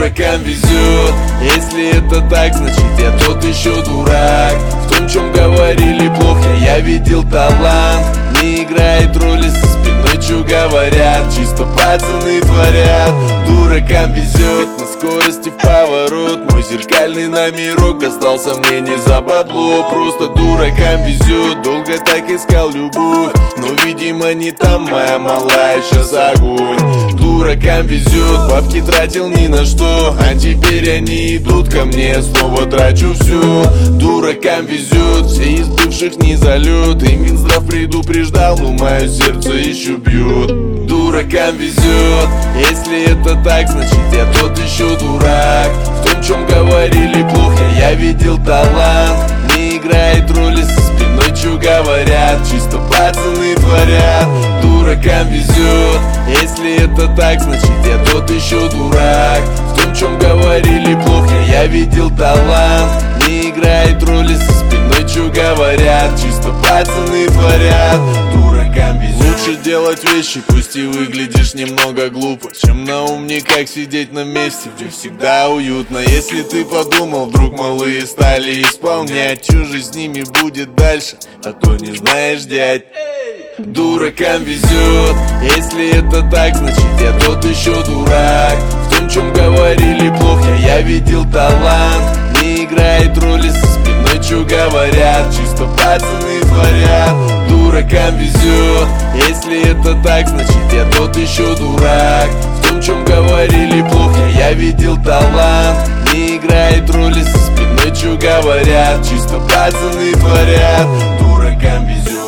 Дуракам везет. Если это так, значит я тот еще дурак. В том, чем говорили плохо, я видел талант. Не играет роли со спиной, что говорят. Чисто пацаны творят. Дуракам везет. На скорости в поворот мой зеркальный номерок остался мне не за бабло. Просто дуракам везет. Долго так искал любовь, но видимо не там, моя малая, сейчас огонь. Дуракам везет. Бабки тратил ни на что, а теперь они идут ко мне, снова трачу все. Дуракам везет. Все из бывших не залет, и Минздрав предупреждал, но мое сердце еще бьет. Дуракам везет. Если это так, значит я тот еще дурак. В том, чем говорили плохо, я видел талант. Не играет роли со спиной, что говорят. Чисто пацаны творят. Дуракам везет. Если это так, значит я тот еще дурак. В том, чем говорили плохо, я видел талант. Не играет роли со спиной, что говорят. Чисто пацаны творят. Дуракам везет. Лучше делать вещи, пусть и выглядишь немного глупо, чем на умниках сидеть на месте, где всегда уютно. Если ты подумал, вдруг малые стали исполнять, чё же с ними будет дальше, а то не знаешь, дядь. Дуракам везет. Если это так, значит я тот еще дурак. В том, чем говорили плохо, я видел талант. Не играет роли со спиной, что говорят. Чисто пацаны творят. Дуракам везет. Если это так, значит я тот еще дурак. В том, чем говорили плохо, я видел талант. Не играет роли со спиной, что говорят. Чисто пацаны творят. Дуракам везет.